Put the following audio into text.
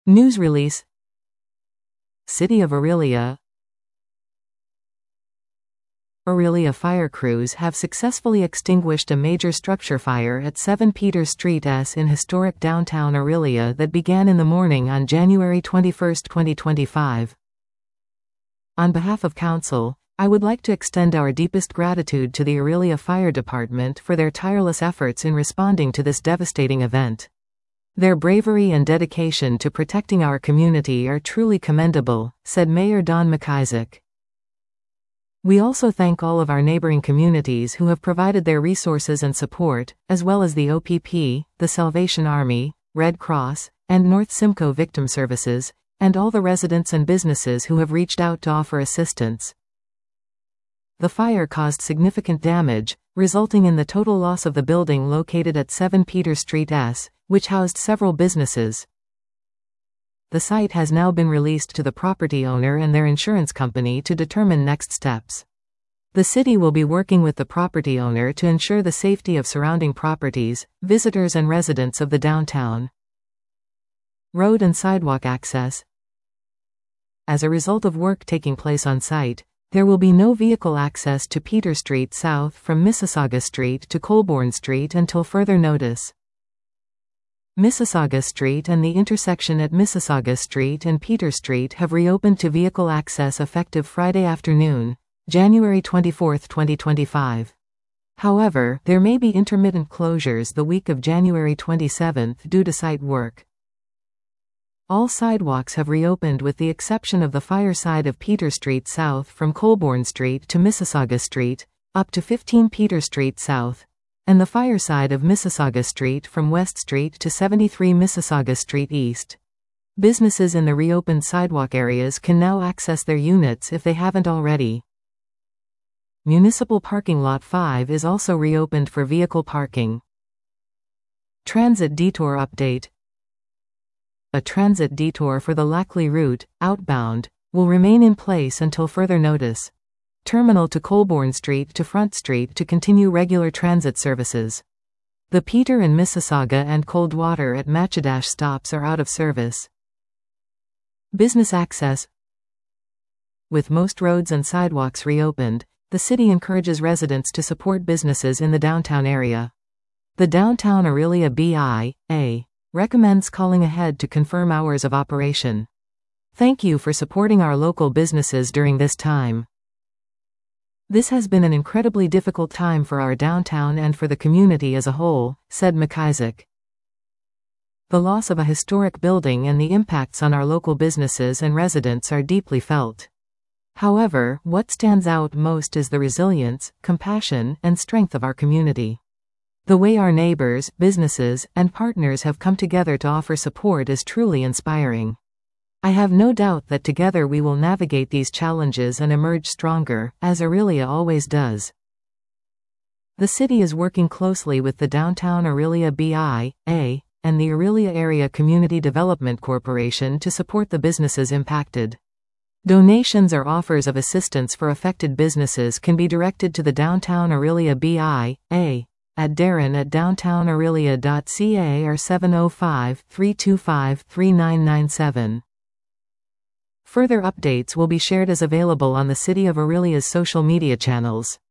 News release. City of Orillia. Orillia fire crews have successfully extinguished a major structure fire at 7 Peter Street S in historic downtown Orillia that began in the morning on January 21, 2025. On behalf of Council, I would like to extend our deepest gratitude to the Orillia Fire Department for their tireless efforts in responding to this devastating event. Their bravery and dedication to protecting our community are truly commendable, said Mayor Don McIsaac. We also thank all of our neighboring communities who have provided their resources and support, as well as the OPP, the Salvation Army, Red Cross, and North Simcoe Victim Services, and all the residents and businesses who have reached out to offer assistance. The fire caused significant damage, resulting in the total loss of the building located at 7 Peter Street S, which housed several businesses. The site has now been released to the property owner and their insurance company to determine next steps. The city will be working with the property owner to ensure the safety of surrounding properties, visitors and residents of the downtown. Road and sidewalk access. As a result of work taking place on site, there will be no vehicle access to Peter Street South from Mississauga Street to Colborne Street until further notice. Mississauga Street and the intersection at Mississauga Street and Peter Street have reopened to vehicle access effective Friday afternoon, January 24, 2025. However, there may be intermittent closures the week of January 27 due to site work. All sidewalks have reopened with the exception of the fire side of Peter Street South from Colborne Street to Mississauga Street, up to 15 Peter Street South, and the fire side of Mississauga Street from West Street to 73 Mississauga Street East. Businesses in the reopened sidewalk areas can now access their units if they haven't already. Municipal Parking Lot 5 is also reopened for vehicle parking. Transit detour update. A transit detour for the Lackley route, outbound, will remain in place until further notice. Terminal to Colborne Street to Front Street to continue regular transit services. The Peter and Mississauga and Coldwater at Matchedash stops are out of service. Business access. With most roads and sidewalks reopened, the city encourages residents to support businesses in the downtown area. The Downtown Orillia BIA recommends calling ahead to confirm hours of operation. Thank you for supporting our local businesses during this time. This has been an incredibly difficult time for our downtown and for the community as a whole, said McIsaac. The loss of a historic building and the impacts on our local businesses and residents are deeply felt. However, what stands out most is the resilience, compassion, and strength of our community. The way our neighbors, businesses, and partners have come together to offer support is truly inspiring. I have no doubt that together we will navigate these challenges and emerge stronger, as Orillia always does. The city is working closely with the Downtown Orillia BIA and the Orillia Area Community Development Corporation to support the businesses impacted. Donations or offers of assistance for affected businesses can be directed to the Downtown Orillia BIA at darren@downtownorillia.ca or 705-325-3997. Further updates will be shared as available on the City of Orillia's social media channels.